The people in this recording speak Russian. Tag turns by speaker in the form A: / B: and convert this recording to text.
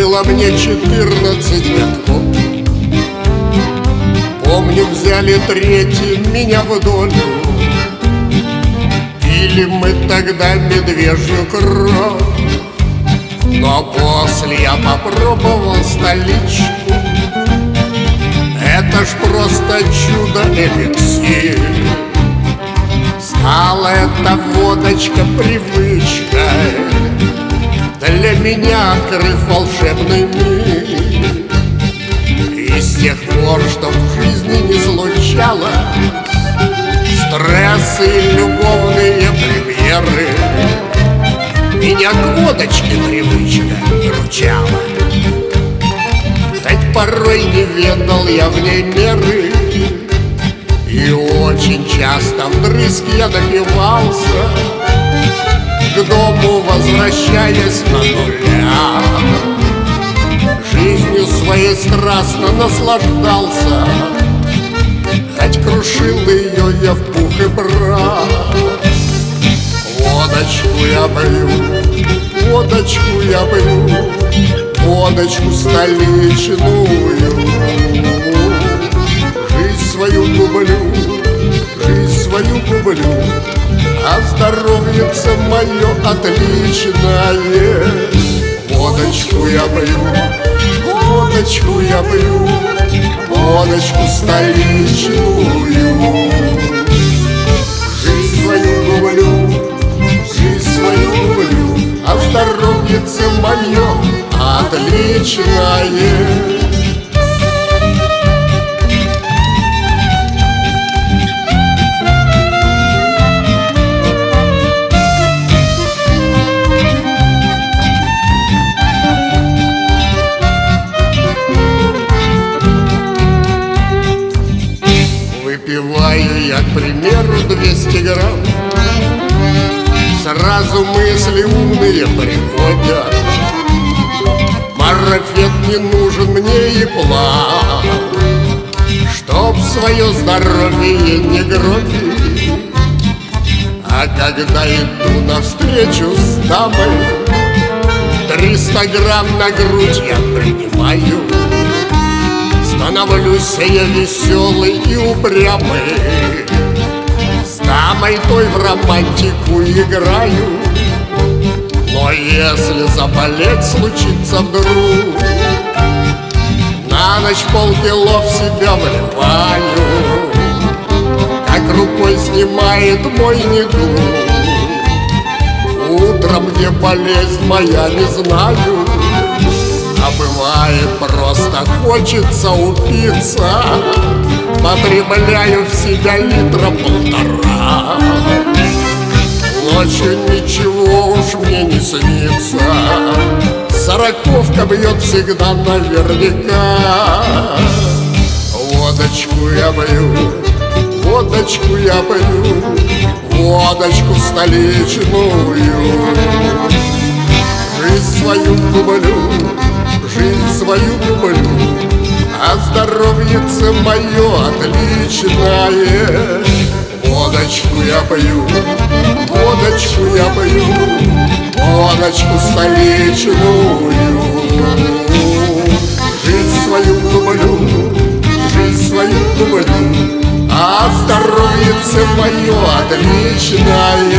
A: Было мне 14 годков. Помню, взяли третий меня в долю. Пили мы тогда медвежью кровь. Но после я попробовал столичку. Это ж просто чудо-эликсир. Стала эта водочка привычкой, для меня открыв волшебный мир. И с тех пор, что в жизни не случалось, стрессы и любовные премьеры, меня к водочке привычка выручала. Хоть порой не ведал я в ней меры, и очень часто вдрызг я напивался, к дому возвращаясь на нуля. Жизнью своей страстно наслаждался, хоть крушил ее я в пух и прах. Водочку я пью, водочку я пью, водочку столичную. Жизнь свою гублю, жизнь свою гублю, а здоровьице мое отличное. Водочку я пью, водочку я пью, водочку столичную. Жизнь свою гублю, жизнь свою гублю, а здоровьице мое отличное. Выпиваю я, к примеру, 200 грамм, сразу мысли умные приходят. Марафет не нужен мне и план, чтоб свое здоровье не гробить. А когда иду навстречу с дамой, 300 грамм на грудь я принимаю. Становлюсь я веселый и упрямый, с дамой той в романтику играю. Но если заболеть случится вдруг, на ночь полкило в себя вливаю, как рукой снимает мой недуг. Утром где болезнь моя, не знаю, а бывает просто хочется упиться, потребляю в себя литра полтора. Ночью ничего уж мне не снится, сороковка бьет всегда наверняка. Водочку я пью, водочку я пью, водочку столичную. Жизнь свою гублю, жизнь свою гублю, а здоровьице мое отличное. Водочку я пью, водочку я пью, водочку столичную. Жизнь свою гублю, жизнь свою гублю, а здоровьице мое отличное.